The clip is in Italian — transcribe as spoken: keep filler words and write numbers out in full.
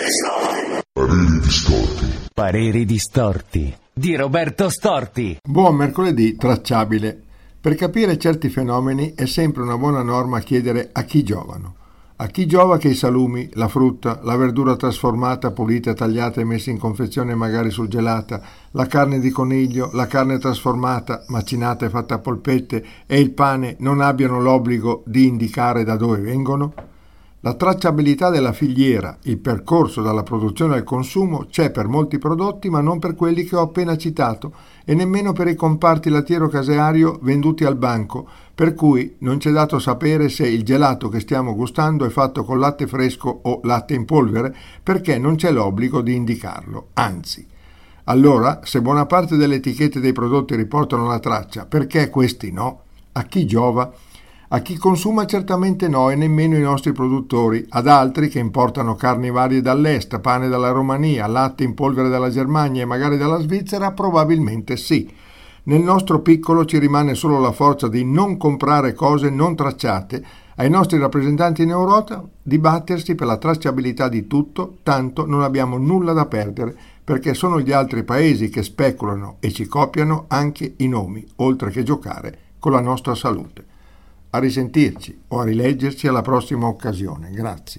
Pareri distorti. Pareri distorti di Roberto Storti. Buon mercoledì tracciabile. Per capire certi fenomeni è sempre una buona norma chiedere a chi giovano. A chi giova che i salumi, la frutta, la verdura trasformata, pulita, tagliata e messa in confezione magari surgelata, la carne di coniglio, la carne trasformata, macinata e fatta a polpette e il pane non abbiano l'obbligo di indicare da dove vengono? La tracciabilità della filiera, il percorso dalla produzione al consumo c'è per molti prodotti ma non per quelli che ho appena citato e nemmeno per i comparti lattiero-caseario venduti al banco, per cui non c'è dato sapere se il gelato che stiamo gustando è fatto con latte fresco o latte in polvere perché non c'è l'obbligo di indicarlo, anzi. Allora, se buona parte delle etichette dei prodotti riportano la traccia, perché questi no? A chi giova? A chi consuma certamente no e nemmeno i nostri produttori, ad altri che importano carni varie dall'est, pane dalla Romania, latte in polvere dalla Germania e magari dalla Svizzera, probabilmente sì. Nel nostro piccolo ci rimane solo la forza di non comprare cose non tracciate, ai nostri rappresentanti in Europa di battersi per la tracciabilità di tutto, tanto non abbiamo nulla da perdere, perché sono gli altri paesi che speculano e ci copiano anche i nomi, oltre che giocare con la nostra salute. A risentirci o a rileggerci alla prossima occasione. Grazie.